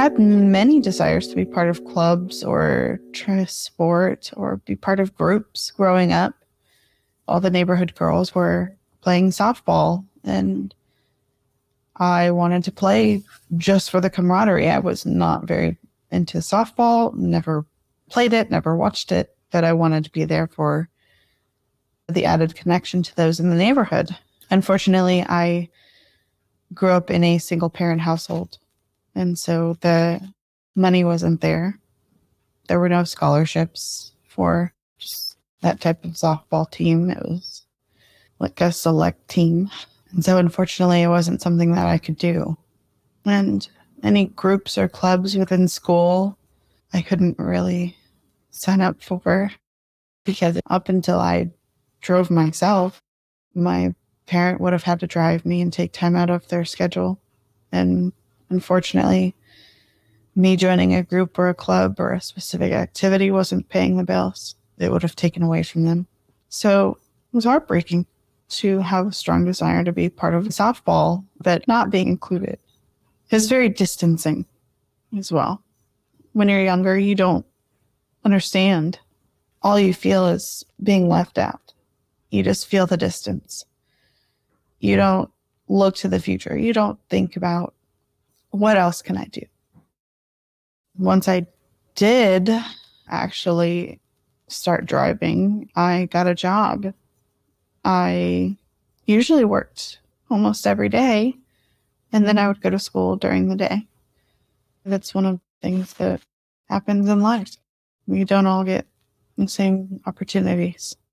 had many desires to be part of clubs or try sport or be part of groups growing up. All the neighborhood girls were playing softball, and I wanted to play just for the camaraderie. I was not very into softball, never played it, never watched it, but I wanted to be there for the added connection to those in the neighborhood. Unfortunately, I grew up in a single parent household, and so the money wasn't there. There were no scholarships for just that type of softball team. It was like a select team. And so unfortunately, it wasn't something that I could do. And any groups or clubs within school, I couldn't really sign up for, because up until I drove myself, my parent would have had to drive me and take time out of their schedule. And unfortunately, me joining a group or a club or a specific activity wasn't paying the bills. It would have taken away from them. So it was heartbreaking to have a strong desire to be part of softball, but not being included. It's very distancing as well. When you're younger, you don't understand. All you feel is being left out. You just feel the distance. You don't look to the future. You don't think about, what else can I do? Once I did actually start driving, I got a job. I usually worked almost every day, and then I would go to school during the day. That's one of the things that happens in life. We don't all get the same opportunities.